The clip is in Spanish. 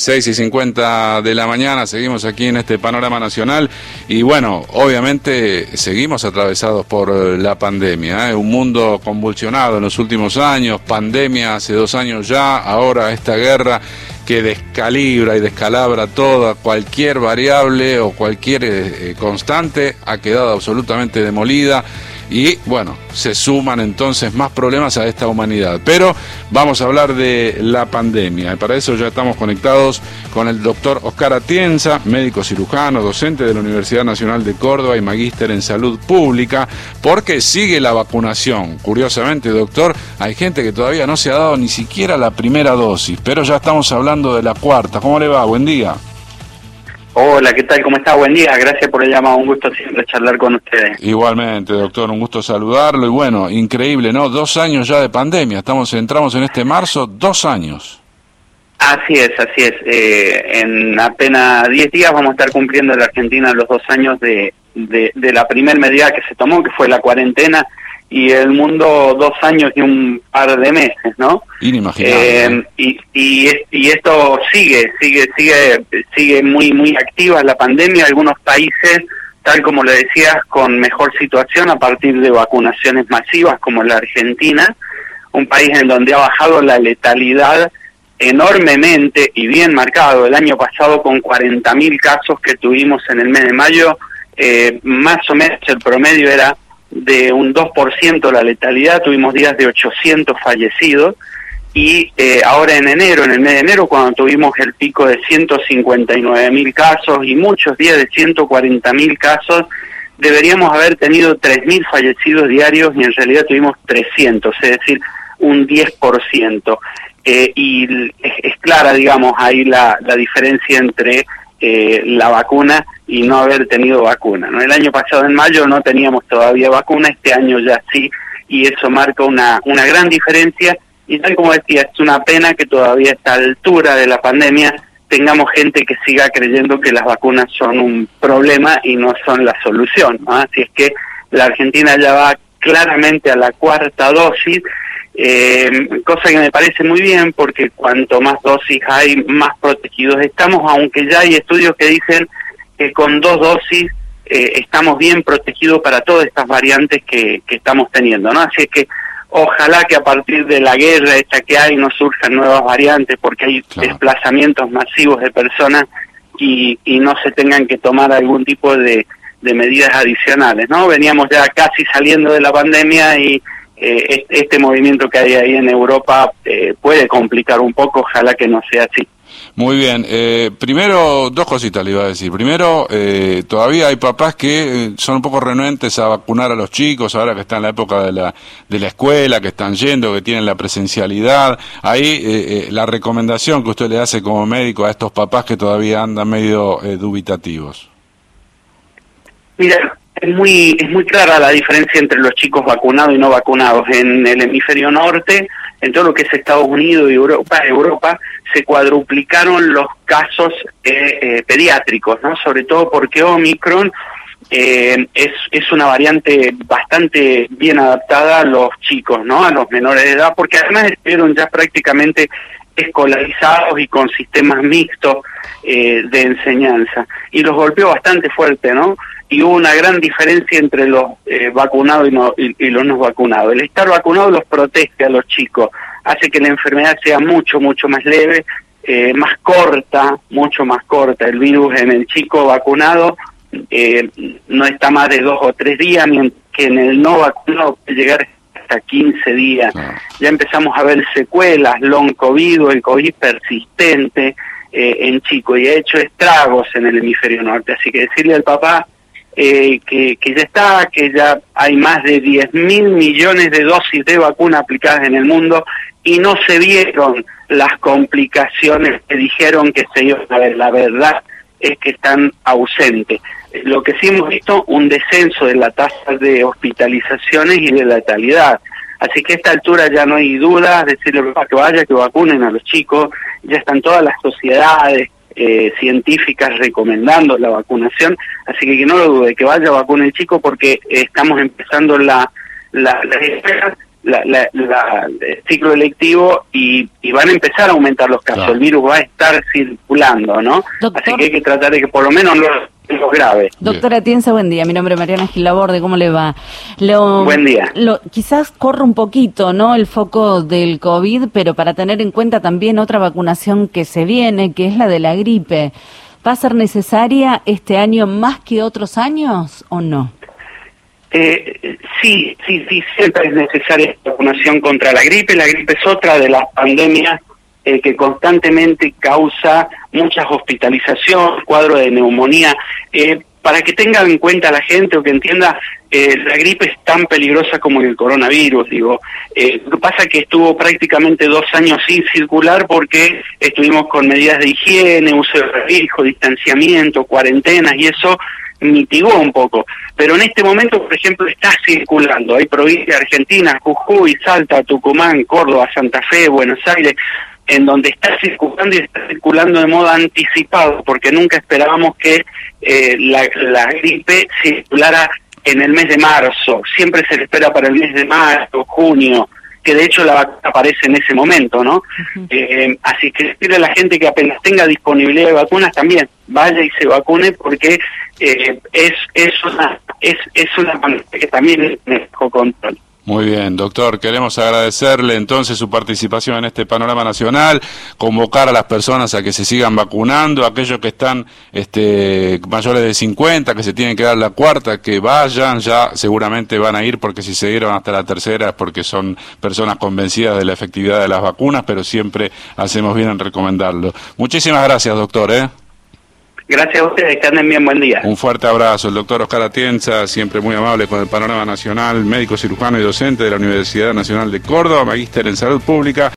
6:50 de la mañana, seguimos aquí en este panorama nacional y bueno, obviamente seguimos atravesados por la pandemia, un mundo convulsionado en los últimos años, pandemia hace 2 años ya, ahora esta guerra que descalibra y descalabra toda, cualquier variable o cualquier constante ha quedado absolutamente demolida. Y bueno, se suman entonces más problemas a esta humanidad. Pero vamos a hablar de la pandemia. Y para eso ya estamos conectados con el doctor Oscar Atienza, médico cirujano, docente de la Universidad Nacional de Córdoba y magíster en salud pública, porque sigue la vacunación. Curiosamente, doctor, hay gente que todavía no se ha dado ni siquiera la primera dosis, pero ya estamos hablando de la cuarta. ¿Cómo le va? Buen día. Hola, ¿qué tal? ¿Cómo está? Buen día, gracias por el llamado, un gusto siempre charlar con ustedes. Igualmente, doctor, un gusto saludarlo y bueno, increíble, ¿no? 2 años ya de pandemia, entramos en este marzo, 2 años. Así es, en apenas 10 días vamos a estar cumpliendo en la Argentina los 2 años de la primer medida que se tomó, que fue la cuarentena, y el mundo 2 años y un par de meses, ¿no? Inimaginable. Y esto sigue muy activa la pandemia. Algunos países, tal como le decías, con mejor situación a partir de vacunaciones masivas, como la Argentina, un país en donde ha bajado la letalidad enormemente y bien marcado. El año pasado, con 40.000 casos que tuvimos en el mes de mayo, más o menos el promedio era de un 2% la letalidad, tuvimos días de 800 fallecidos, y ahora en enero, en el mes de enero, cuando tuvimos el pico de 159.000 casos y muchos días de 140.000 casos, deberíamos haber tenido 3.000 fallecidos diarios y en realidad tuvimos 300, es decir, un 10%. Y es clara, digamos, ahí la diferencia entre la vacuna y no haber tenido vacuna, ¿no? El año pasado en mayo no teníamos todavía vacuna, este año ya sí, y eso marca una gran diferencia. Y tal como decía, es una pena que todavía a esta altura de la pandemia tengamos gente que siga creyendo que las vacunas son un problema y no son la solución, ¿no? Así es que la Argentina ya va claramente a la 4ª dosis, cosa que me parece muy bien, porque cuanto más dosis hay, más protegidos estamos, aunque ya hay estudios que dicen que con 2 dosis estamos bien protegidos para todas estas variantes que estamos teniendo, ¿no? Así es que ojalá que a partir de la guerra esta que hay no surjan nuevas variantes, porque hay desplazamientos masivos de personas y no se tengan que tomar algún tipo de medidas adicionales, ¿no? Veníamos ya casi saliendo de la pandemia y este movimiento que hay ahí en Europa puede complicar un poco, ojalá que no sea así. Muy bien, primero 2 cositas le iba a decir. Primero, todavía hay papás que son un poco renuentes a vacunar a los chicos, ahora que están en la época de la escuela, que están yendo, que tienen la presencialidad. Ahí la recomendación que usted le hace como médico a estos papás que todavía andan medio dubitativos. Mira, es muy clara la diferencia entre los chicos vacunados y no vacunados. En el hemisferio norte, en todo lo que es Estados Unidos y Europa se cuadruplicaron los casos pediátricos, ¿no? Sobre todo porque Omicron es una variante bastante bien adaptada a los chicos, ¿no? A los menores de edad, porque además estuvieron ya prácticamente escolarizados y con sistemas mixtos de enseñanza, y los golpeó bastante fuerte, ¿no? Y hubo una gran diferencia entre los vacunados y los no vacunados. El estar vacunado los protege a los chicos, hace que la enfermedad sea mucho más leve, más corta, mucho más corta. El virus en el chico vacunado no está más de 2 o 3 días, mientras que en el no vacunado puede llegar hasta 15 días. Ya empezamos a ver secuelas, long COVID o el COVID persistente en chicos, y ha hecho estragos en el hemisferio norte. Así que decirle al papá que ya hay más de 10.000 millones de dosis de vacuna aplicadas en el mundo y no se vieron las complicaciones que dijeron que se iban a ver. La verdad es que están ausentes. Lo que sí hemos visto, un descenso de la tasa de hospitalizaciones y de letalidad. Así que a esta altura ya no hay dudas, decirle que vaya, que vacunen a los chicos. Ya están todas las sociedades científicas recomendando la vacunación, así que no lo dude, que vaya a vacunar el chico, porque estamos empezando la espera el ciclo electivo y van a empezar a aumentar los casos. Claro. El virus va a estar circulando, ¿no? Doctor, así que hay que tratar de que por lo menos no lo grave. Doctora Atienza, buen día. Mi nombre es Mariana Gil Laborde. ¿Cómo le va? Buen día. Quizás corre un poquito, ¿no?, el foco del COVID, pero para tener en cuenta también otra vacunación que se viene, que es la de la gripe. ¿Va a ser necesaria este año más que otros años o no? Sí, siempre es necesaria la vacunación contra la gripe. La gripe es otra de las pandemias que constantemente causa muchas hospitalizaciones, cuadro de neumonía. Para que tenga en cuenta la gente o que entienda, la gripe es tan peligrosa como el coronavirus, digo. Lo que pasa es que estuvo prácticamente 2 años sin circular porque estuvimos con medidas de higiene, uso de barbijo, distanciamiento, cuarentenas, y eso mitigó un poco. Pero en este momento, por ejemplo, está circulando. Hay provincias argentinas, Jujuy, Salta, Tucumán, Córdoba, Santa Fe, Buenos Aires, en donde está circulando y está circulando de modo anticipado, porque nunca esperábamos que la gripe circulara en el mes de marzo. Siempre se le espera para el mes de marzo, junio, que de hecho la vacuna aparece en ese momento, ¿no? Uh-huh. Así que decirle a la gente que apenas tenga disponibilidad de vacunas también vaya y se vacune, porque es una pandemia que también es bajo control. Muy bien, doctor, queremos agradecerle entonces su participación en este panorama nacional, convocar a las personas a que se sigan vacunando, aquellos que están mayores de 50, que se tienen que dar la cuarta, que vayan, ya seguramente van a ir, porque si se dieron hasta la tercera es porque son personas convencidas de la efectividad de las vacunas, pero siempre hacemos bien en recomendarlo. Muchísimas gracias, doctor. Gracias a ustedes, que anden bien, buen día. Un fuerte abrazo. El doctor Oscar Atienza, siempre muy amable con el panorama nacional, médico cirujano y docente de la Universidad Nacional de Córdoba, magíster en Salud Pública.